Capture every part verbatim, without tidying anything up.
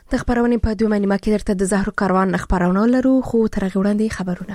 د خبرونې په دوه نیمه کې درته د زهرو کاروان خبرونه لرو، خو تر هغه وړاندې خبرونه.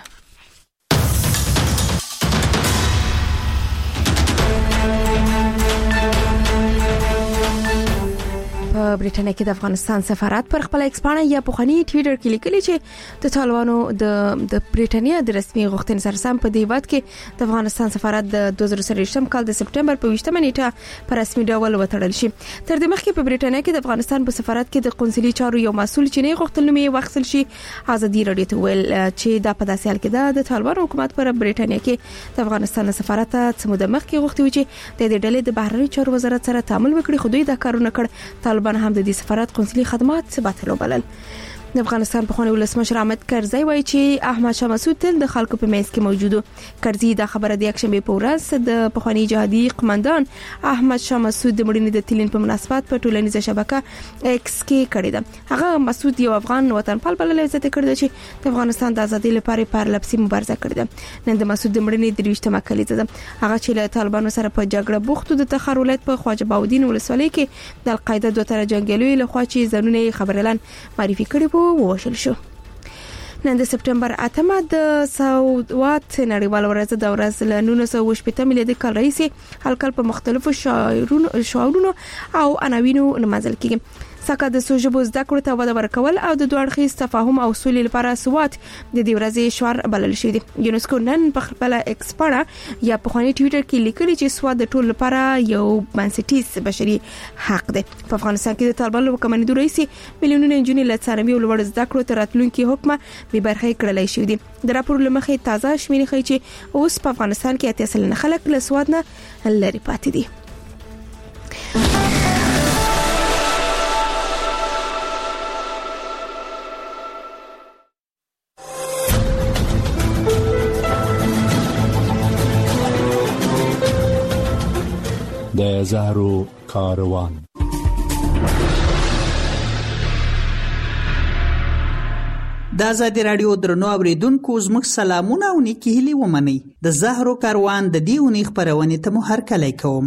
په برېټانیا کې د افغانستان سفارت پر خپل ایکس پاڼه یا پخوانی ټویټر کې لیکلي چې د طالبانو د د برېټانیا د رسمي غوښتنې سره سم په دې وخت کې د افغانستان سفارت د دوه زره څلوېښتم کال د سپټمبر په ویشتمه نیټه په رسمي ډول وتړل شي. تر دې مخکې په برېټانیا کې د افغانستان په سفارت کې د قونسلي چارو یو مسؤل چې نه غوښتل نوم یې واخیستل شي، ازادي راډیو ته ویل چې دا په داسې حال کې د طالبانو حکومت پر برېټانیا کې د افغانستان سفارت څه موده مخکې غوښتي و چې د دې ډلې د بهرنی چارو وزارت سره تعامل وکړي، خو دوی دا کارونه کړ. طالبان هم د دې سفارت قونسلي خدمات ثبات بلل. د افغانستان په خوانی ولسمشر احمد کرزی وایي چې احمد شاه مسعود تل د خلکو په منځ کې موجود و. کرزی دا خبره د یکشنبه په ورځ د پخوانی جهادي قومندان احمد شاه مسعود د مړینې د تلین په مناسبت په ټولنیزه شبکه ایکس کې کړی ده. هغه مسعود یو افغان وطنپال بلل عزت کړی چې د افغانستان د ازادۍ لپاره پارلپسي مبارزه کړې ده. نن د مسعود د مړینې درویشتمه کلیزه ده. هغه چې له طالبانو سره په جګړه بوختو د تخار ولایت په خواجه باودین ولسوالۍ کې د القاعده دوه تر جنگیالوی له خوا چې ځانونه خبرلن معرفي کړي وو ووشل شو. نن د سپټمبر اتمه د ساوات نړیوال ورځ د ورځ له نولس سوه شپږ میلادي کال راهیسې هلکل په مختلفو شاعرونو شاعرونو او عناوینو نمازل کیږي. سکه د سوژبو زده کړو ته وده ورکول او د دوه اړخیز تفاهم او سولې لپاره سوات د دې ورځې شعار بلل شوی دی. یونسکو نن په خپل ایکس پاڼه یا په خواني ټویټر کې لیکلي چې سوات د ټول لپاره یو بنسټیز بشري حق دی. په افغانستان کې د طالبانو حکومت رئیسي میلیونونه نجونې له څارمي او لوړ زده کړو تر راتلونکي حکم به برخه کړلای شوی دي. د راپور لمخې تازه شمیرې ښیي چې اوس په افغانستان کې اتیا سلنه خلک له سواد نه لري پاتې دي. د زهرو کاروان. د آزادي راډیو درنو اوریدونکو زموږ سلامونه او نیکی هیلې ومنئ. د زهرو کاروان د دې اونۍ خبرونې ته مو هرکلی کوم.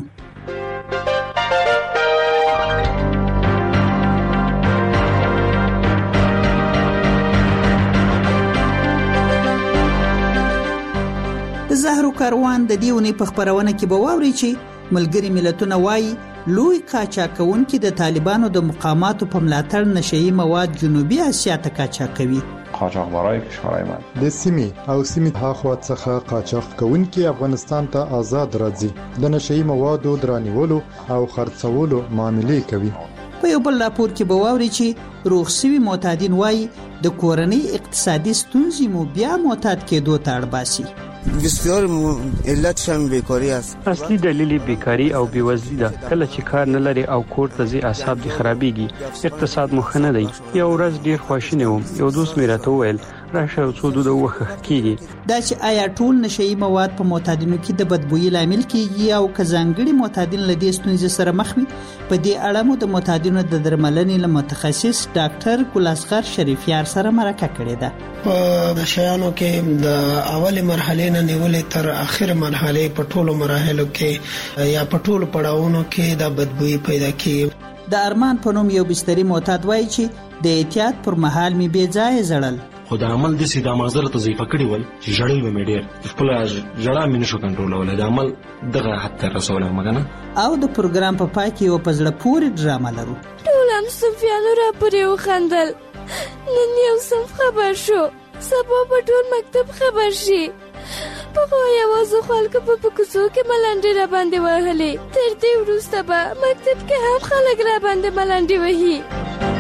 د زهرو کاروان د دې اونۍ په خبرونه کې به واورئ چې ملګری ملتونه وایي لوی قاچاقونکي د طالبانو د مقاماتو په ملاتړ نشئی مواد جنوبي اسیا ته قاچاقوي. قاچاقبرای کشورهای من د سیمې او سیمې هاخوا څخه قاچاق کوونکي افغانستان ته آزاد راځي، د نشئی موادو درانیولو او خرڅولو معاملې کوي. په یو بل راپور کې به واورئ چې روغ شوي معتادین وایي د کورنۍ اقتصادي ستونزې مو بیا معتاد کېدو ته اړ باسي. بسیار علت شم بیکاری است. اصلي دلیل بیکاری او بیوزلی ده. کله چې کار نه لري او کور ته ځي اعصاب دي خرابېږي، اقتصاد مخ نه دی. یو ورځ ډیر خواشینی وم، یو دوست مې راته وویل راشه څو دوده وخه کیږي. دا چې آیا ټول نشئی مواد په معتادینو کې د بدبویي لامل کیږي او کزانګړي معتادین له دې ستونزې سره مخ وي؟ په دې اړه مو د معتادینو د درملنې له متخصص ډاکټر ګلاسغر شریفیار سره مرکه کړې ده. په نشایانو کې د اول مرحله نه نیولې تر اخر مرحله په ټولو مراحلو کې یا په ټولو پړاوونو کې د بدبویي پیدا کیږي. د ارمان په نوم یو بستري معتاد وایي چې د احتیاط پر مهال می بې ځای زړل. خو د عمل د سیده مازره ته ضعیفه کړی ول چې جړل به مې ډیر خپل جړا مې نشو کنټرولول. د عمل دغه حد ته رسولم مګنه. او د پروګرام په پای کې یو پزړه پوری ډرامه لرو. ټول هم صفیانو را پورې وخندل. نن یو صنف خبر شو، سبا په ټول مکتب خبر شي. په یوازې خلکو په کوڅو کې ملنډې را باندې وهلې. تر دې وروسته به مکتب کې هم خلک را باندې ملنډې وهي.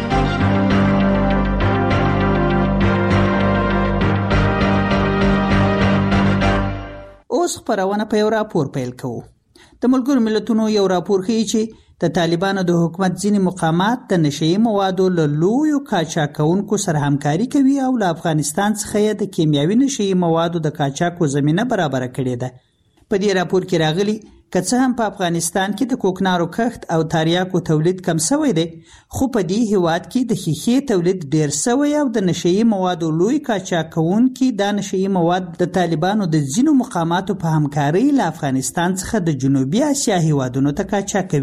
اوس خبرونه په یو راپور پیل کوو. د ملګرو ملتونو یو راپور ښیي چې د طالبانو د حکومت ځینې مقامات د نشئی موادو له لویو قاچاقونکو سره همکاري کوي او له افغانستان څخه د کیمیاوي نشئی موادو د قاچاقو زمینه برابر کړې ده. په دې راپور کې راغلي که څه هم په افغانستان کې د کوکنارو کښت او تریاکو تولید کم شوی دی، خو په دې هیواد کې د ښیښې تولید ډیر شوی او د نشئی موادو لوی قاچاقونکي دا نشئی مواد د طالبانو د ځینو مقاماتو په همکارۍ له افغانستان څخه د جنوبي اسیا هیوادونو ته قاچاق کوي.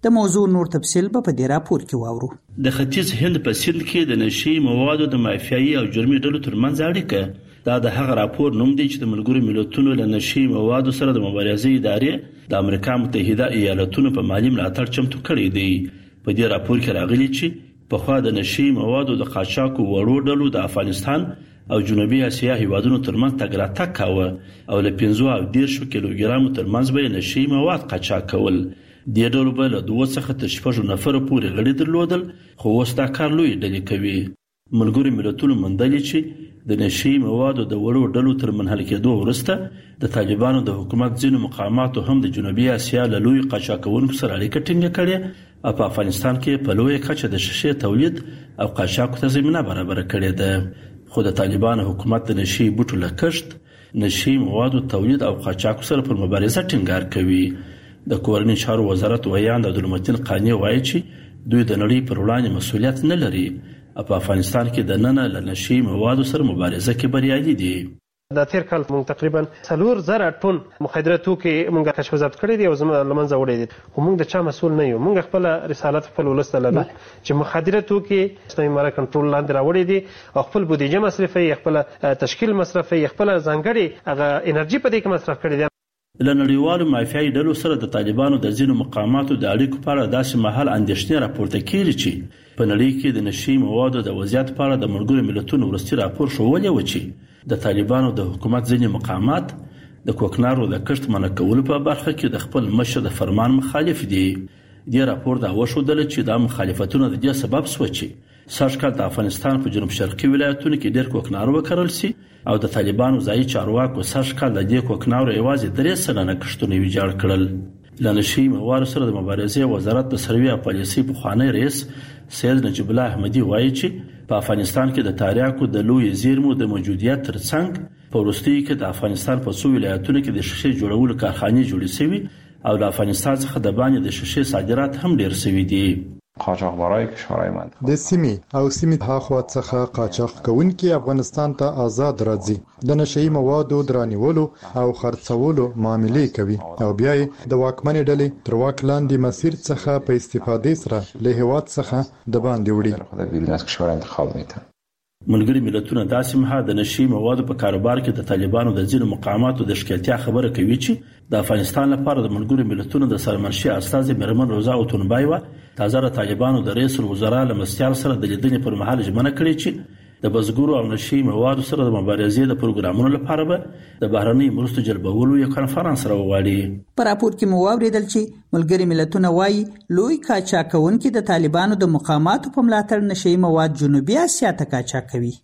د موضوع نور تفصیل به په دې راپور کې واورو. د ختیځ هند په سند کې د نشي موادو د مافیایي او جرمي ډلو ترمنځ اړیکه دا د هغه راپور نوم دی چې د ملګرو ملتونو له نشي موادو سره د مبارزې ادارې د امریکا متحده ایالاتونو په مالی ملاتړ چمتو کړی دی. په دې راپور کې راغلي چې په خوا د نشي موادو د قاچاقو وړو ډلو د افغانستان او جنوبي اسیا هیوادونو ترمنځ تګ راتګ کاوه او له پنځه او دېرش کیلوګرامو ترمنځ به نشي مواد قاچاق کول. دې ډلو به له دوه څخه تر شپږو نفرو پورې غړي درلودل، خو اوس دا کار لوی ډلې کوي. ملګرو ملتونو موندلي چې د نشي موادو د وړو ډلو تر منحل کېدو وروسته د طالبانو د حکومت ځینو مقاماتو هم د جنوبي اسیا له لوی قاچاقونکو سره اړیکه ټینګه کړې او په افغانستان کې په لویه کچه د شیشې تولید او قاچاق ته زمینه برابر کړې ده. خو د طالبانو حکومت د نشي بوټو له کښت، نشي موادو تولید او قاچاق سره پر مبارزه ټینګار کوي. د کورنۍ چارو وزارت ویاند عبدالمتین قانی وایي چې دوی د نړۍ پر وړاندې مسؤلیت نه لري او په افغانستان کې د نن له نشي موادو سره مبارزه کې بریالي دي. د تیر کال موږ تقریبا څلور زره ټن مخدره توکي موږ کشف ضبط کړی دي او زموږ لمنځه وړي دي، خو موږ د چا مسؤل نه یو. موږ خپل رسالت خپل ولست لرو چې مخدره توکي اسلامي امارات کنټرول لاندې راوړي دي او خپل بودیجه مصرفي، خپل تشکیل مصرفي، خپل ځانګړي هغه انرژي په دې کې مصرف کړي دي. له نړیوالو مافیایي ډلو سره د طالبانو د ځینو مقاماتو د اړیکو په اړه داسې مهال اندېښنې راپورته کېږي چې په نړۍ کې د نشي موادو د وضعیت په اړه د ملګرو ملتونو وروستي راپور ښوولی و چې د طالبانو د حکومت ځینې مقامات د کوکنارو د کښت منع کولو په برخه کې د خپل مشر د فرمان مخالف دي. دې راپور دا وښودل چې دا مخالفتونه د دې سبب شو چې سږ کال د افغانستان په جنوب شرقي ولایتونو کې ډېر کوکنارو وکرل سي او د طالبانو ځایي چارواکو سږ کال د دې کوکنارو یوازې درې سلنه کښتونه ویجاړ کړل. له نشي موادو سره د مبارزې وزارت د سروې او پالیسۍ پخوانی رئیس سید نجیب الله احمدي وایي چې په افغانستان کې د تاریاکو د لوی زیرمو د موجودیت ترڅنګ په وروستیو کې د افغانستان په څو ولایتونو کې د شیشې جوړولو کارخانې جوړې شوي او له افغانستان څخه د باندې د شیشې صادرات هم ډېر شوي دي. قاچاقبرای کشورهای منطقه د سیمې او سیمې هاخوا څخه قاچاق کوونکي افغانستان ته آزاد راځي، د نشئی موادو درانیولو او خرڅولو معاملې کوي او بیا د واکمنې ډلې تر واک لاندې مسیر څخه په استفادې سره له هیواد څخه د باندې وړي. خود بیرون از کشور انتخاب میتن. ملګري ملتونه داسې مهال د نشي موادو په کاروبار کې د طالبانو د ځینو مقاماتو د ښکېلتیا خبره کوي چې د افغانستان لپاره د ملګرو ملتونو د سرمنشي استازي میرمن روزا اوتونبایوا تازه د طالبانو د رئیس الوزرا له مرستیال سره د لیدنې پر مهال ژمنه کړې چې د بزګرو او نشي موادو سره د مبارزې د پروګرامونو لپاره به د بهرنۍ مرستو جلبولو یو کنفرانس راوغواړي. په راپور کې مو واوریدل چې ملګري ملتونه وایي لوی قاچاقونکي د طالبانو د مقاماتو په ملاتړ نشي مواد جنوبي اسیا ته قاچاق کوي.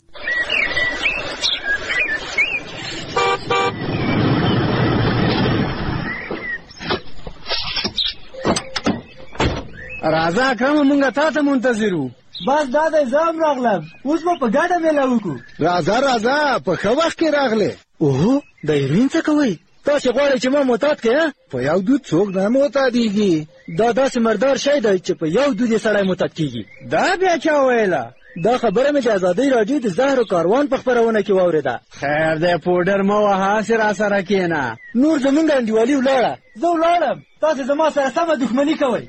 راځه کوم مونږه تاسو منتظرو. بس دا د زام راغلم، اوس په ګډه مېله وکړو. راځه راځه په ښه وخت کې راغله. اوه د ایرین څه کوي؟ تاسو غواړئ چې ما معتاد کړئ؟ په یو دود څوک نه معتادیږي. دا داسې مردار شی دی چې په یو دود یې سړی معتاد کیږي. دا بیا چا ویله؟ دا خبره مې د ازادۍ راډیو د زهرو کاروان په خپرونه کې واورېده. خیر دی پوډر مه وهه، هسې راسره کښېنه. نور زمونږ انډیوالي ولاړه. زه ولاړم، تاسو زما سره سمه دښمني کوئ.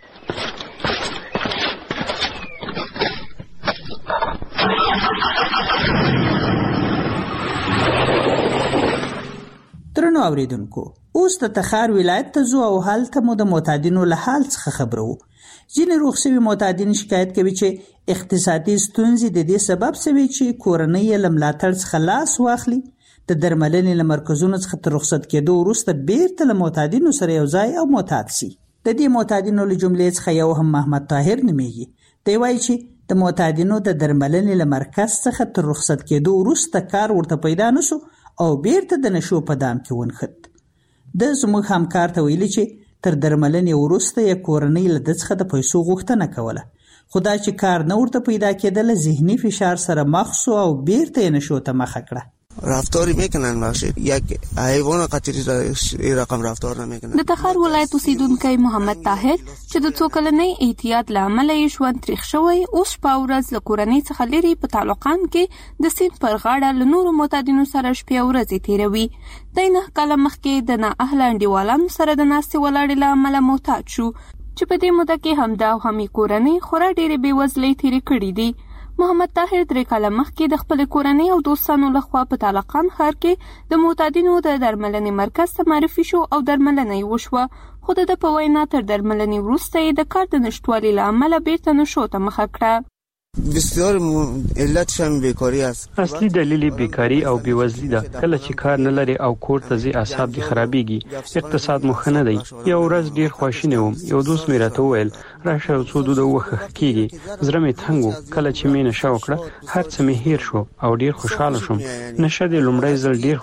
درنو اوریدونکو، اوس د تخار ولایت ته ځو او هلته مو د معتادینو له حال څخه خبرو. ځینې روغ شوي معتادین شکایت کوي چې اقتصادي ستونزې د دې سبب شوي چې کورنۍ یې له ملاتړ څخه لاس واخلي. د درملنې له مرکزونو څخه تر رخصت کېدو وروسته بیرته له معتادینو سره یو ځای او معتاد شي. د دې معتادینو له جملې څخه یو هم محمد طاهر نومیږي. دی وایي چې د معتادینو د درملنې له مرکز څخه تر رخصت کېدو وروسته کار ورته پیدا نشو او بیرته د نشو په دام کې ونښت. د زموږ همکار ته ویلي چې تر درملنې وروسته یې کورنۍ له ده څخه د پیسو غوښتنه کوله، خو دا چې کار نه ورته پیدا کېدله ذهني فشار سره مخ شو او بیرته یې نشو ته مخه کړه. رفتاری میکنن بخشید یک حیوان قطری رقم رفتار نمیکنن. د تخار ولایت اوسیدونکی محمد طاهر چې د څو کلنۍ احتیاط له امله یې ژوند تریخ شوی، اوس شپه ورځ له کورنۍ څخه لرې په تعلقان کې د سیند پر غاړه له نورو معتادینو سره شپې او ورځې تېروي. دی نهه کاله مخکې د نااهله انډیوالانو سره د ناستې ولاړې له امله معتاد شو چې په دې موده کې همدا او همي کورنۍ خورا ډېرې بېوزلۍ تېرې کړې دي. محمد طاهر درې کاله مخکې د خپل کورنۍ او دوستانو لخوا په طالقان ښار کې د معتادینو د درملنې مرکز ته معرفي شو او درملنه یې وشوه، خو د په وینا تر درملنې وروسته یې د کار د نشتوالي له امله بیرته نشو ته مخه کړه. بسیار علتش هم بیکاری است. اصلي دلیل بیکاری او بیوزلی ده. کله چې کار نه لري او کور ته ځي اعصاب دي خرابېږي، اقتصاد مو ښه نه دی. یو ورځ ډیر خواشینی وم، یو دوست مې راته وویل راشه یو څو دوده وخه کېږي. زړه مې تنګ و. کله چې مې نشه وکړه هر څه مې هیر شو او ډیر خوشحاله شوم. نشه د لومړی ځل ډیر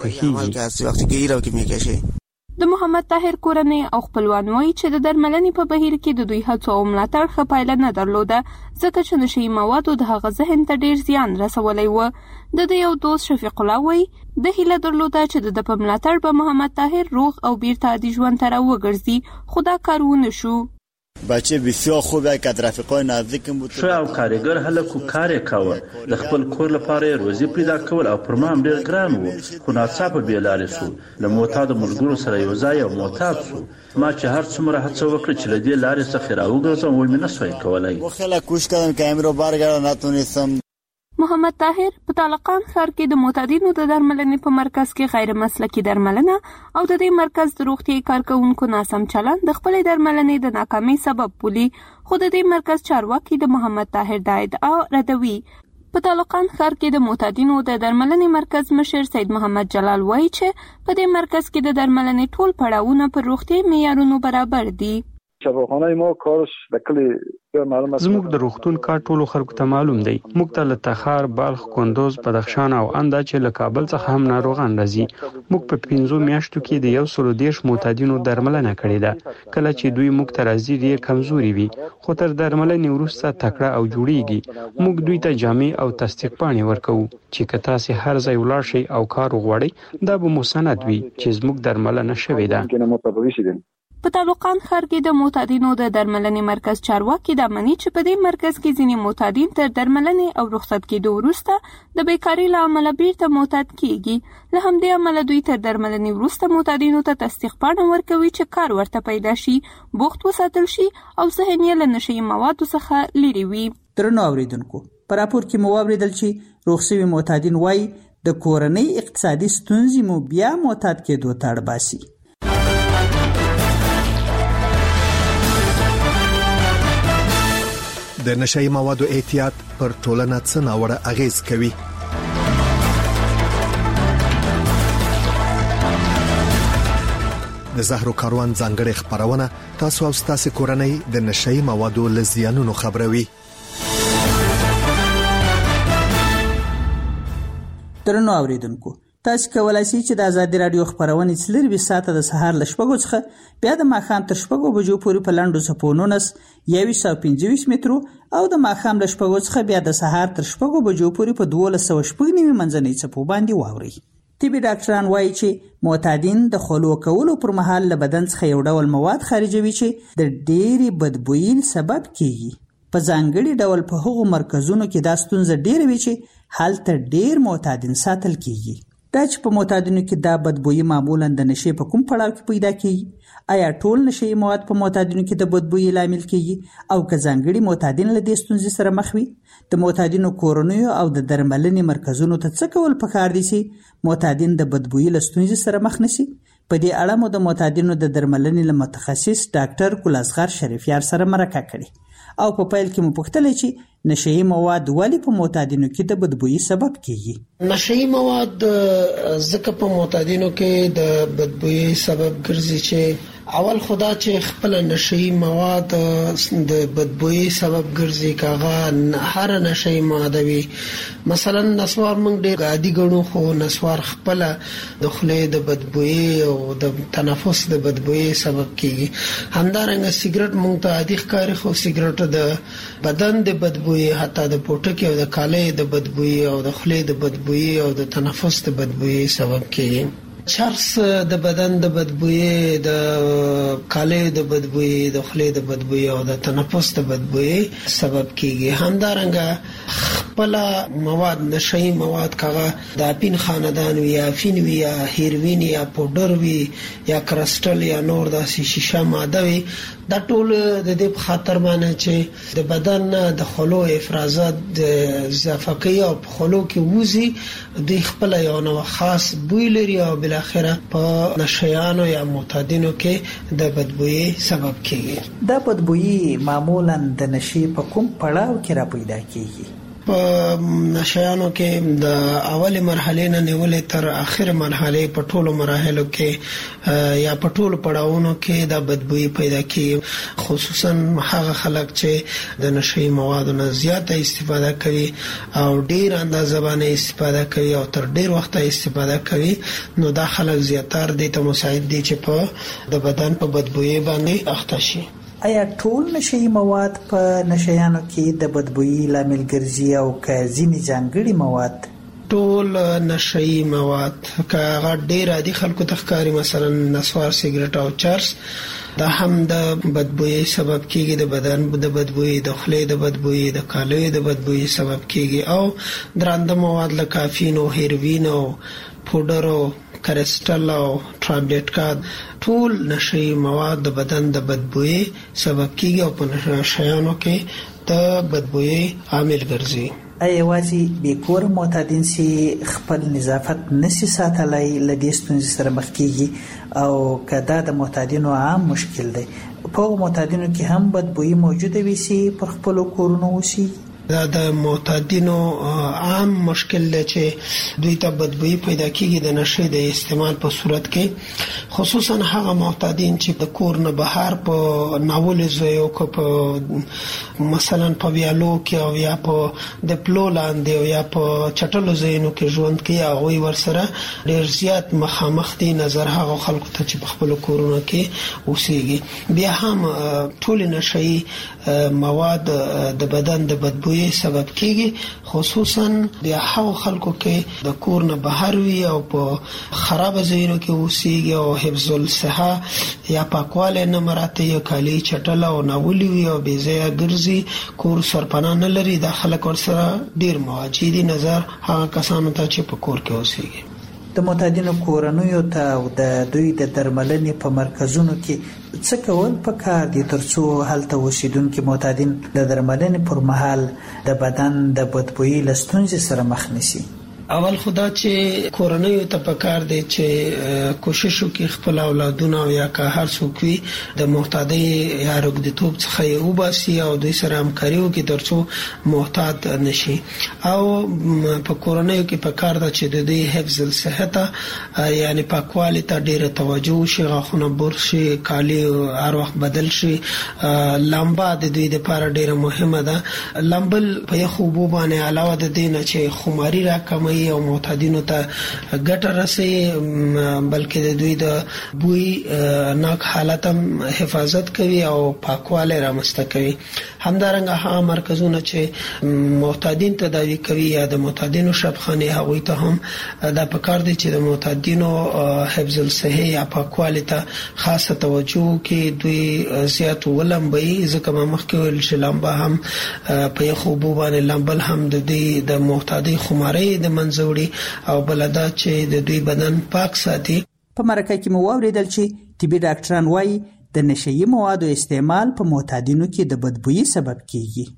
خوښېږي. د محمد طاهر کورنۍ او خپلوان وایي چې د درملنې په بهیر کې د دوی هڅو او ملاتړ ښه پایله نه درلوده، ځکه چې نشهیي موادو د هغه ذهن ته ډیر زیان رسولی و. د ده یو دوست شفیق الله وایي د هیله درلوده چې د ده په ملاتړ به محمد طاهر روغ او بیرته عادي ژوند ته راوګرځي، خو دا کار ونه شو. بچه بسیار خوبه که از رفیقای نزدیکم بود. ښه او کارګر هلک و کار یې کاوه، د خپل کور لپاره یې روزي پیدا کول او پر ما هم ډېر ګران و، خو ناڅاپه بې لارې سو. له معتادو ملګرو سره یو ځای او معتاد سو. ما چې هر څومره هڅه وکړه چې له دې لارې څخه راوګرځم وایي مې نه سوای کولی. خیلی کوشش کردم که امروز برگردم نتونستم. محمد طاهر په طالقان ښار کې د معتادینو د درملنې په مرکز کې غیر مسلکي درملنه او د دې مرکز د روغتیايي کارکوونکو ناسم چلند د خپلې درملنې د ناکامۍ سبب بولي، خو د دې مرکز چارواکي د محمد طاهر د ادعا ردوي. په طالقان ښار کې د معتادینو د درملنې مرکز مشر سید محمد جلال وایي چې په دې مرکز کې د درملنې ټول پړاوونه پر روغتیايي معیارونو برابر دي. شفاخانه ما کارش د کلی معلومه زموږ د روغتون کار ټولو خلکو ته معلوم دی. موږ ته له تخار، بلخ، کندوز، بدخشان او اندا چې له کابل څخه هم ناروغان راځي. موږ په پنځو میاشتو کې د یو سلو دیرش معتادینو درملنه کړې ده. کله چې دوی موږ ته راځي ډېر کمزوري وي، خو تر درملنې وروسته تکړه او جوړیږي. موږ دوی ته جامې او تصدیق پاڼې ورکوو چې که تاسې هر ځای ولاړ شئ او کار وغواړئ دا به مو سند وي چې زموږ درملنه شوې ده. په طالقان ښار کې د معتادینو د درملنې مرکز چارواکي دا مني چې په دې مرکز کې ځینې معتادین تر درملنې او رخصت کېدو وروسته د بیکاري له امله بیرته معتاد کېږي. له همدې امله دوی تر درملنې وروسته معتادینو ته تصدیق پاڼه ورکوي چې کار ورته پیدا شي، بوخت وساتل شي او ذهن یې له نشهیي موادو څخه لرې وي. درنو اوریدونکو، په راپور کې مو واوریدل چې روغ شوي معتادین وایي د کورنۍ اقتصادي ستونزې مو بیا معتاد کېدو ته اړ باسي. د نشهیي موادو احتیاط پر ټولنه څه ناوړه اغیز کوي؟ د زهرو کاروان ځانګړې خبرونه تاسو او تاسو کورنۍ د نشهیي موادو له زیانونو خبروي. درنو اوریدونکو، تاسو کولای شئ چې د ازادي رادیو خبرونه څلور ساعته د سهار ل شپږو څخه بیا د ماښام تر شپږو بجو پورې په لاندو سپونو نس یو سو پنځه ویشت مترو او د ماښام ل شپږو څخه بیا د سهار تر شپږو بجو پورې په دولس سوه شپږ نیمې منځنۍ څپو باندې واورئ. طبي ډاکټران وایي چې معتادین د خلو کولو پر مهال له بدن څخه یو ډول مواد خارجوي چې د ډېری بدبویي سبب کیږي. په ځانګړي ډول په هغو مرکزونو کې دا ستونزه ډېره وي چې هلته ډېر معتادین ساتل کیږي. دا چې په معتادینو کې دا بدبویي معمولا د نشې په کوم پړاو کې پیدا کیږي؟ آیا ټول نشهیي مواد په معتادینو کې د بدبویي لامل کیږي او که ځانګړي معتادین له دې ستونزې سره مخ وي؟ د معتادینو کورنیو او د درملنې مرکزونو ته څه کول پکار دي چې معتادین د بدبویي له ستونزې سره مخ نشي؟ په دې اړه مو د معتادینو د درملنې له متخصص ډاکټر ګل اصغر شریفیار سره مرکه کړې او په پیل کې مو پوښتنه چې نشهیي مواد ولې په معتادینو کې د بدبویي سبب کیږي؟ نشهیي مواد ځکه په معتادینو کې د بدبویي سبب ګرځي چې اول خدا چې خپل نشهیي مواد د بدبویي سبب ګرځي، کاغه هر نشهیي ماده وي. مثلا نسوار موږ ډېر عادي ګڼو، خو نسوار خپل د خولې د بدبویي او د تنفس د بدبویي سبب کیږي. همدارنګه سیګریټ موږ ته عادي ښکاري، خو سیګریټ د بدن د بدبویي، حتی د پوټکي او د کالۍ د بدبویي او د خولې د بدبویي او د تنفس د بدبویي سبب کیږي. چرس د بدن د بدبویي، د کالۍ د بدبویي، د خولې د بدبویي او د تنفس د بدبویي سبب کیږي. همدارنګه خپل مواد نشئی مواد کاغه د اپین خاندان وی یا افین وی یا هیروین یا پودر وی یا کرسټل یا نور د شیشه ماده وی دا ټول د دې په خاطر باندې چې د بدن د خلو افرازات اضافه کوي او په خلو کې وځي د خپل یو نو خاص بوی لري او بل اخره په نشیانو یا معتادینو کې د بدبوئی سبب کیږي. دا بدبوئی معمولا د نشي په کوم پړاو کې را پیدا کیږي؟ په نشیانو کې د اول مرحله نه نیولې تر اخر مرحله په ټولو مراحلو کې یا په ټولو پړاوونو کې د بدبوئی پیدا کیږي، خصوصا هغه خلک چې د نشي موادو نه زیاته استفاده کوي او ډیر اندازه باندې استفاده کوي او تر ډیر وخت استفاده کوي، نو دا خلک زیاتره د ته مساعد دي چې په د بدن په بدبوئی باندې اخته شي. آیا ټول نشئی مواد په نشیانو کې د بدبوئی لامل ګرځي او که ځینې ځانګړي مواد؟ ټول نشئی مواد که هغه ډیر عادي خلکو ته ښکاري، مثلا نسوار، سیګریټ او چرس، دا هم د بدبوئی سبب کیږي، د بدن د بدبوئی، د خولې د بدبوئی، د کالیو د بدبوئی سبب کیږي، او درانده مواد لکه کافین او هیروین او پودر او کرسټل او ټابلیټ کا ټول نشئی مواد د بدن د بدبوئی سبب کیږي او په نشیانو کې د بدبوئی عامل ګرځي. ایا یوازې بیکور معتادین سي خپل نظافت نشي ساتلای لدې ستونزې سره مخ کیږي او کدا د معتادینو عام مشکل دی؟ په معتادینو کې هم بدبوئی موجوده وي سي پر خپل کورونو وسی؟ دا د معتادینو عام مشکل دی چې دوی ته بدبوئی پیدا کیږي د نشي د استعمال په صورت کې، خصوصا هغه معتادین چې د کور نه بهر په ناول ځایو کې په مثلا په ویالو کې او یا په د پلو لاندې او یا په چټلو ځایونو کې ژوند کوي، هغه ورسره ډیر زیات مخامخ دي نظر هغه خلکو ته چې په خپل کورونو کې اوسېږي. بیا هم ټول نشئی مواد د بدن د بدبوئی سبب کیږي، خصوصا د هغو خلکو کې د کور نه بهر وي او په خراب ځایونو کې اوسېږي او حفظ الصحه یا پاکواله نه مراته یو کالی چټل او ناولي وي او بې ځایه ګرځي، کور سرپناه نه لري، د خلک ورسره ډیر مواجه دي نظر هغه کسانو ته چې په کور کې اوسېږي. د معتادینو کورنیو ته او د دوی د درملنې په مرکزونو کې څه کول پکار دي ترڅو هلته اوسیدونکي معتادین د درملنې پر مهال د بدن د بدبوئی له ستونزې سره مخ نشي؟ اول خدا چې کورنیو ته پکار دی چې کوشش وکړي خپل اولادونه او یا که هر څوک وي د معتادی یا رګدتوب څخه یې وباسي او دوی سره همکاري وکړي ترڅو معتاد نشي، او په کورنیو کې پکار ده چې د دې حفظ الصحه یعنی پاکوالي ته ډیره توجه وشي، غاښونه برش شي، کالي هر وخت بدل شي، لامبا د دوی لپاره ډیره مهمه ده. لامبل په یخو اوبو باندې علاوه د دې نه چې خماري راکموي او معتادینو ته ګټه رسوي، بلکې د دوی د بوی ناک حالت هم حفاظت کوي او پاکواله رامنځته کوي. همدارنګه هغه مرکزونه چې معتادین تداوی کوي یا د معتادینو شفخانه هغوی ته هم دا پکار دی چې د معتادینو حفظ الصحه یا پاکواله ته خاصه توجه کوي، دوی زیات ولمبي ځکه ما مخکې ویل چې لامبا هم په یخو اوبو باندې لامبل هم د دوی د معتادی خمارۍ د منځوړي او بلدا چې د دوی بدن پاک ساتي. په مرکه کې مو واوریدل چې طبي ډاکټران وايي د نشئی موادو استعمال په معتادینو کې د بدبوئی سبب کیږي.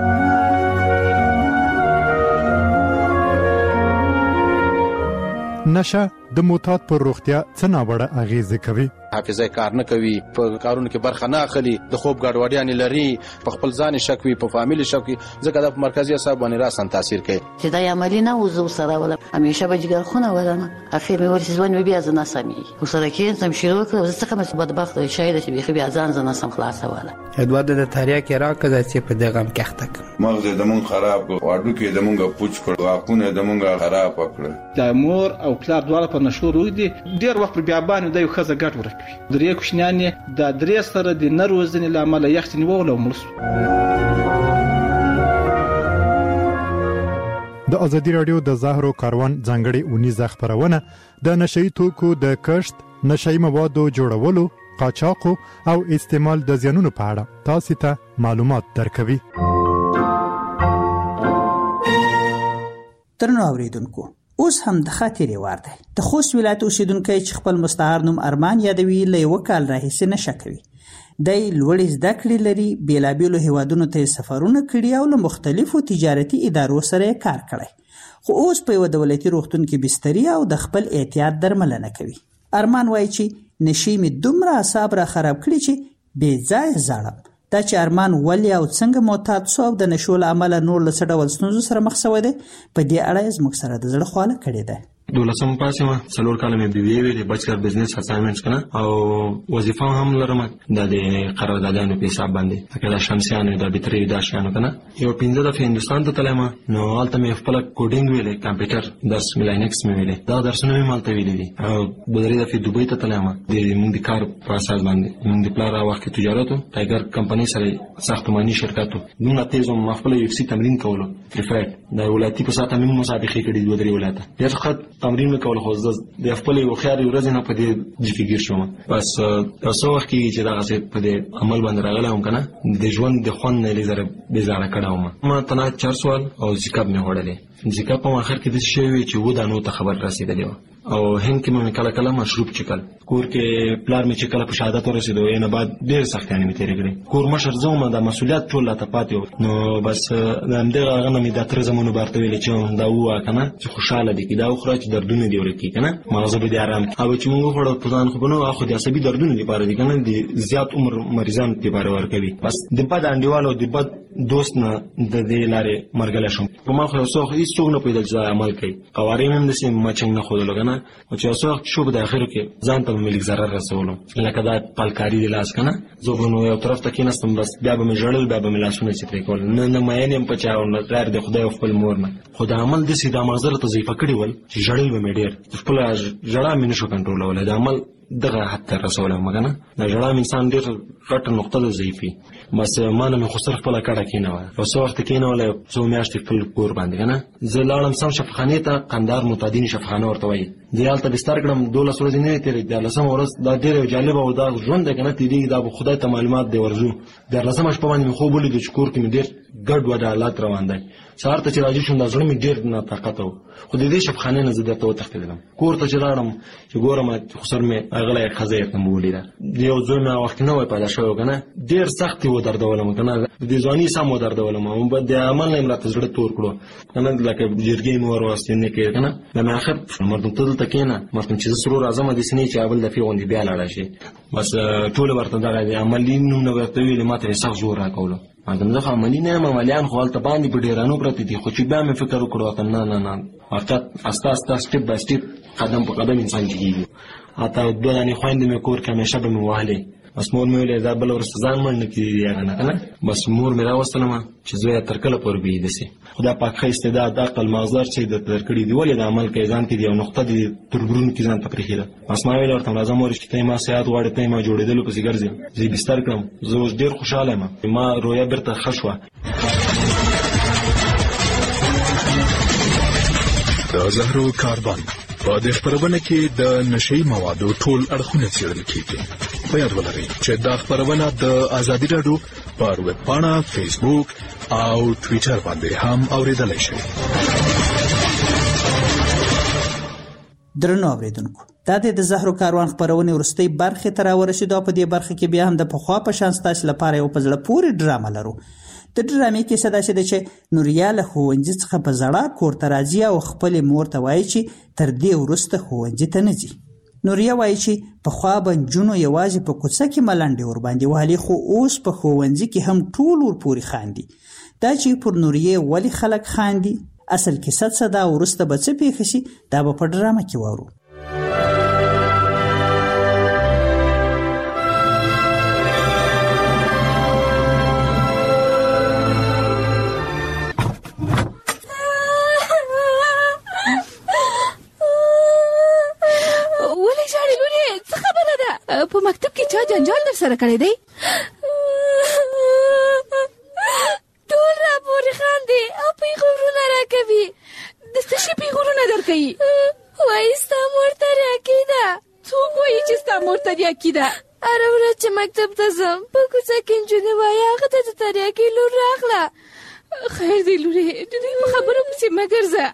نشه د معتاد پر روغتیا څه ناوړه اغیزه کوي؟ حافظه کار نه کوي، په کارونو کې برخه نه اخلي، د خوب ګډوډیان لري، په خپل ځان شک وي، په فامیل شک وي، ځکه د مرکزی اعصاب باندې راسن تاثیر کوي. چې دا عملی نه وزو سره ولا همیشه به جګر خونه ولنه اخر مې ورسې ځوان بیا ځنه سمي وسره کې سم شروع کړ، زه څنګه مې بدبخت شاید چې بیا بیا ځان ځنه سم خلاصه ولا ادوارد د تاریخ کې راکړه چې په دغه م کې اخته مغز د مون خراب کړ، واډو کې د مونږه پوچ کړ، واکونه د مونږه خراب کړ. د مور او پلار دواړه په نشو روي دي، ډیر وخت بیا باندې د یو خزه ګټ ورکوي. درې کوشنیانې د درې سره د نروزنې لامل یختنی وولو مرسو. د ازادي رادیو د زهرو کاروان ځانګړي اونیزه خبرونه د نشئی توکو د کشت، نشئی موادو جوړولو، قاچاق او استعمال د زیانونو په اړه تاسو ته معلومات درکوي. درنو اوریدونکو اوس هم د خاطرې وار دی. د خوست ولایت اوسیدونکی چې خپل مستعار نوم ارمان یادوي له یو کال راهیسې نشه کوي. دی لوړې زده کړې لري، بیلابیلو هیوادونو ته سفرونه کړي او له مختلفو تجارتي ادارو سره کار کړی، خو اوس په یو دولتي روغتون کې بستري او د خپل احتیاط درملنه کوي. ارمان وایي چې نشي مې دومره اعصاب را خراب کړي چې بې ځایه ژاړم. دا چې ارمان ولې او څنګه معتاد شو او د نشو له امله نور له څه ډول ستونزو سره مخ شوی دی، په دې اړه یې زموږ سره د زړه خواله کړې ده. دولسم پاس یم، څلور کاله مې بي بي اې ویلې، بچلر بزنس اساینمنټ کنه، او وظیفه هم لرم د قراردادانو په حساب باندې، لکه د شمسیانو د بتري د شانو کنه. یو پنځه دفعې هندوستان ته تلم، نو هلته مې خپل کوډینګ ویلې، کمپیوټر درس مې لاینکس مې ویلې، دا درسونه مې مالته ویلې دي. او درې دفعې دوبۍ ته تلم د موږ د کار په اساس باندې. موږ د پلار هغه وخت تجارت او ټایګر کمپنۍ سره ساختماني شرکت موږ تیز او خپل یو سی تمرین کولو پریفیکټ د ولایتي په ساته موږ مسابقې کړې دوه درې ولایت ډېر ښه تمرین وکول. خو د خپل یو خیال ورځ نه په دې ځکه شوم، بس تاسو وخت کې چې دا غسه په دې عمل باندې راغلی هم کنه، د ژوند د خوند نه لزر بیزاره کړم. ما تنا چار سوال او ذکر مې وړلې، ذکر په اخر کې د شی وی چې و دا نو ته خبر رسیدلی و. او هند کې مې کله کله مشروب چکل، کور کې پلار مې چې کله په شهادت ورسېدو یې نه بعد ډېر سختیانې مې تېرې کړې. کور مشر زه وم، د مسؤلیت ټول راته پاتې و. نو بس د همدغه هغه نه مې دا تره زمونو بارته ویلې چې دا ووایه که نه چې خوشحاله دي که دا وخوره چې دردونه دې ورکړي که نه، مغزه به دې ارام کړي. او چې مونږ وخوړه په ځان خو به نه هغه خو د عصبي دردونو دپاره دي که نه، د زیات عمر مریضانو دپاره ورکوي. بس د بد انډیوال او د بد دوست نه د دې لارې مرګلی شوم. په ما خو یو څه هېڅوک نه پوهېدل چې دا عمل کوي. قوارې مې هم داسې مچنګ نه ښودلو که نه، چې یو څه وخت شو په د اخرو کې ځان ته به مې لږ ضرر رسولو، لکه دا پالکاري د لاس که نه. زه به نو یو طرف ته کېناستم، بس بیا به مې ژړل، بیا به مې لاسونه چترې کول. نه نه مین یم په چا او نه غیر د خدای او خپل مور نه. خو د عمل داسې دا مغزه راته ضعیفه کړي ول چې ژړل به مې ډېر، خپله ژړا مې نه شو کنټرولولی. د عمل دغه حد ته رسولی وم که نه، د ژړا مې انسان ډېر غټه نقطه ده ضعیفي. بس ما نه مې خو صرف خپله کډه کېنوله، یو څه وخت کېنوله، څو میاشتې خپل کور باندې که نه. زه لاړم سم شفاخانې ته، قندهار معتادین شفاخانه ورته وایي. زه یې هلته بستر کړم، دولس ورځې نه وې تېرې، دیارلسمه ورځ دا ډېر یو جالبه او دا ژوند دی که نه تېرېږي، دا به خدای ته معلومات دی ورځو. دیارلسمه شپه باندې مې خوب ولیدو چې کور کې مې ډېر ګډ وډ حالات روان دی. سهار ته چې راجع شوم دا زړه مې ډېر ناطاقته و، خو د دې شفاخانې نه زه درته وتښتېدلم. کور ته چې لاړم چې ګورم خو سر مې اغلی ښځه یې مې ولیده. د یو زوی مې هغه وخت نه وی پیدا شوی که نه، ډېر سخت یې ودردولم که نه، د ځواني سم ودردولم. د عمل نه یې راته زړه تور کړو که نه، لکه جرګې مې ور واستې نه کړې که نه. بیا مې آخر مردم ته دلته کښېنه، مردم چې زه سرور اعظم داسې نه چې بل دفعې غوندې بیا لاړه شي. بس ټولې ورته دغه د عملي نوم نه ورته ویلې، ما ته یې سخت زور راکولو. مردم زه خو عملي نه یم، عملیان خو هلته باندې په ډېرانو پرته دي. خو چې بیا مې فکر وکړو ورته نه نه نه، واقعیت استه استه سټپ بای سټپ قدم په قدم انسان جګېږي. حتی دوه دانې خویندې مې کور کې همیشه به مې وهلې. بس مور مې ویلې دا بله ورسته ځان مړ نه کړي هغه نه که نه. بس مور مې راوستلمه چې زویه تر کله پورې به یې داسې خدا پاک ښه استعداد عقل مغزر چې درته درکړي دي، ولې د عمل کوې ځان کې دي یو نقطه دي تربرونو کې ځان ته پرېښې ده. بس ما ویل ورته راځه مور چې ته یې ما صحت غواړې، ته یې ما جوړېدلو پسې ګرځې. زه یې بستر کړم، زه اوس ډېر خوشحاله یم، ما رویه بېرته ښه شوه. د زهرو کاربن په دې خپرونه کې د نشئی موادو ټول اړخونه څېړل کېږي. په یاد ولرئ چې دا خپرونه د ازادي راډیو پر ویب پاڼه، فیسبوک او ټویټر باندې هم اورېدلی شئ. درنو اورېدونکو، دا د زهرو کاروان خپرونې وروستۍ برخې ته راورسېدو او په دې برخه کې بیا هم د پخوا په شان ستاسې لپاره یو په زړه پورې ډرامه لرو. د ډرامې کیسه داسې ده چې نوریا له ښوونځي څخه په زړه کور ته راځي او خپلې مور ته وایي چې تر دې وروسته ښوونځي ته نه ځي. نوریا وایي چې پخوا به نجونو یوازې په کوڅه کې ملنډې ورباندې وهلې، خو اوس په ښوونځي کې هم ټول ورپورې خاندي. دا چې پر نوریې ولې خلک خاندي، اصل کیسه څه ده، وروسته به څه پېښه شي، دا به په ډرامه کې واورو. په مکتب کې چا جنجال در سره کړی دی؟ ټول راپورې خاندي او پیغورونه راکوي. د څه شي پیغورونه درکوي؟ وایي ستا مور تریاکي ده. څوک وایي چې ستا مور تریاکي ده؟ هره ورځ چې مکتب ته ځم په کوڅه کې نجونې وایي هغه ته د تریاکي لور راغله. خیر دی لورې، د دوی په خبرو پسې مه ګرځه،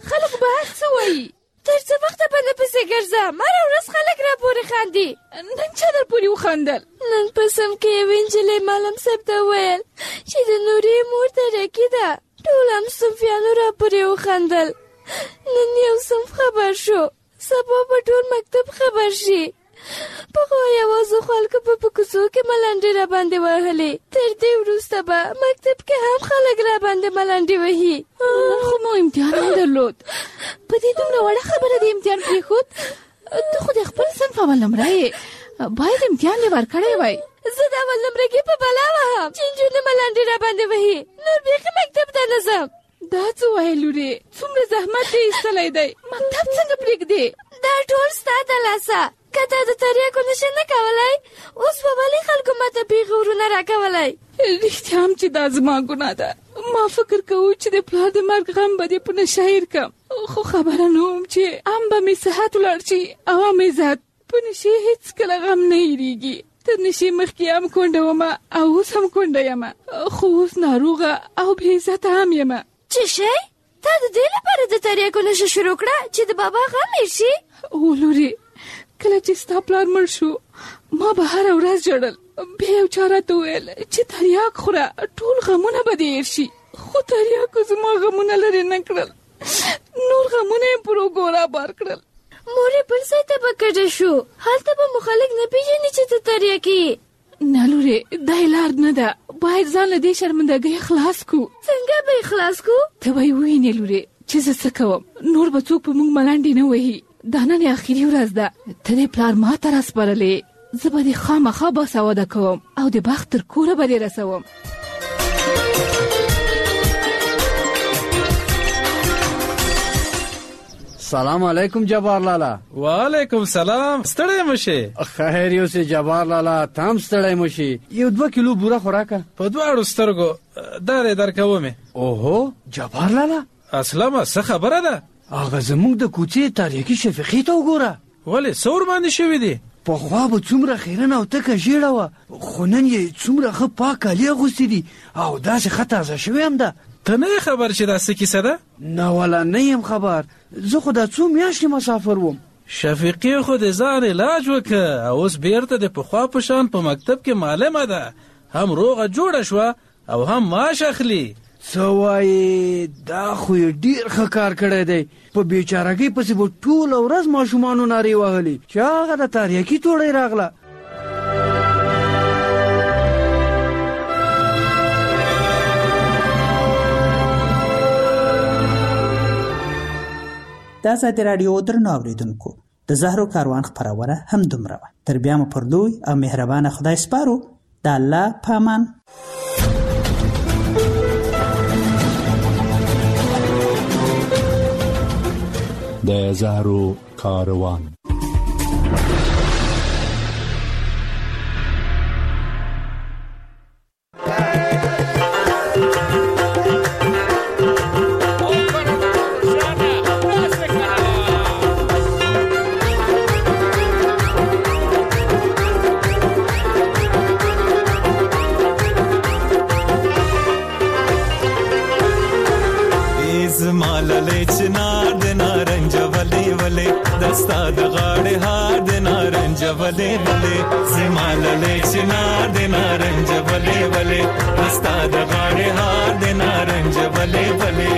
خلک به څه وایي تر څه وخته به نه پسې ګرځم هره ورځ خلک را پورې خاندي نن چا در پورې وخندل نن په سم کې یوې نجلۍ معلم صاحب ته وویل چې د نورې مور ترکي ده ټول هم صنفیانو را پورې وخندل نن یو صنف خبر شو سبا به ټول مکتب خبر شي پخوا یوازې خلکو په کوڅو کې ملنډې را باندې وهلې تر دې وروسته به مکتب کې هم خلک را باندې ملنډې وهي نن خو مو امتحان هم درلود په دې دومره وړه خبره د امتحان پرېښود ته خو د خپل صنف اول نمره یې باید امتحان دې ورکړی وای زه د اول نمرګي په بلا وهم چې نجونې ملنډې را باندې وهي نور بیخي مکتب ته نه ځم دا څه وایې لورې څومره زحمت دې ایستلی دی مکتب څنګه پرېږدې دا ټول ستا د لاسه که تا د تریاکو نشه نه کولی اوس به ولې خلکو ماته پیغې ورونه راکولی رښتیا هم چې دا زما ګناه ده ما فکر کوو چې د پلار د مرګ غم به دې په نشه هېر کړم خو خبره نه وم چې هم به مې صحت ولاړ شي او هم عزت په نشې هېڅکله غم نه هېرېږي تر نشې مخکې هم کونډه ومه او اوس هم کونډه یمه خو اوس ناروغه او بې عزته هم یمه چې شی تا د دې لپاره د تریاکو نشه شروع کړه چې د بابا غم هېر شي او لورې کله چې ستا پلار مړ شو ما به هره ورځ ژړل بیا یو چا راته وویل چې تریاک خوره ټول غمونه به دې هېر شي خو تریاکو زما غمونه لرې نه کړل نور غمونه یې پر اوږو رابار کړل مورې بل ځای ته به کډه شو هلته به مو خلک نه پېژني چې ته تریاکې یې نه لورې دا یې لار نه ده باید ځان له دې شرمندګۍ خلاص کړو څنګه به یې خلاص کړو ته به یې ووینې لورې چې زه څه کوم نور به څوک په موږ ملنډې نه وهي دا نن اخري ورځ ده ته دې پلار ما ته راسپارلې زه به دې خامخا باسواده کوم او د بخت تر کوره به دې رسوم سلام علیکم جبار لالا وعلیکم سلام ستړی مشه خیر یو سي جبار لالا تام ستړی مشه یو دوه کیلو بوره خوراکه په دواړو سترګو دارې درکومه اوهو جبار لالا اسلامه څه خبره ده هغه زموږ د کوڅې تاریخي شفیقي ته وګوره ولې څور باندې شوی دی پخوا به څومره خیرنه او تکه ژیړه وه خو نن یې څومره ښه پاک کالي اغوستي دي او داسې ښه تازه شوې هم ده ته نه یې خبر چې دا څه کیسه ده نه والا نه یم خبر زه خو دا څو میاشتې مسافر وم شفیقي خو د ځان علاج وکړه او اوس بیرته د پخوا په شان په مکتب کې معلمه ده هم روغه جوړه شوه او هم معاش اخلي څه وایې دا خو یې ډېر ښه کار کړی دی په بېچارګۍ پسې به ټوله ورځ ماشومانو نارې وهلې چې هغه د تاریاکي توړۍ راغله د ازادي راډیو درنو اورېدونکو د زهرو کاروان خپرونه هم دومره وه تر بیا مو پر لوی او مهربانه خدای سپارو د الله په امان د زهرو کاروان دستا د غاړې هار د نارنج ولې ولې زماله چنار د نارنج ولې ولې دستا د غاړې هار د نارنج ولې ولې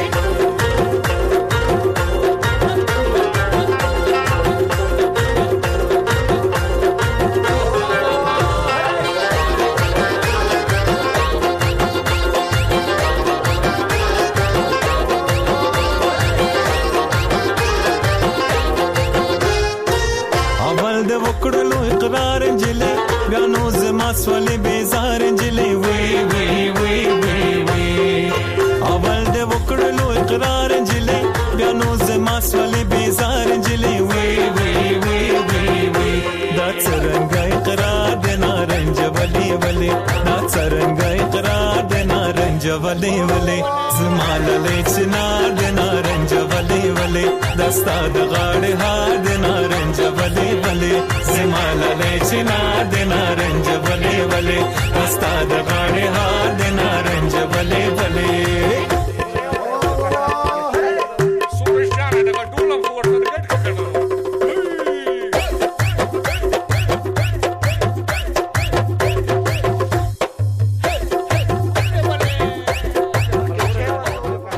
سولې بیزار انجلې وی وی وی وی وی اول د وکړلو اقرار انجلې بیا نو زما سولې بیزار انجلې وی وی وی وی وی دا څنګه اقرار د نارنج ولې ولې دا څنګه اقرار د نارنج ولې ولې زما للې چنار د نارنج ولې ولې دستا د غاړې هار د نارنج ولې ولې زما للې چنار د نارنج ولې ولې دستا د غاړې هار د نارنج ولې ولې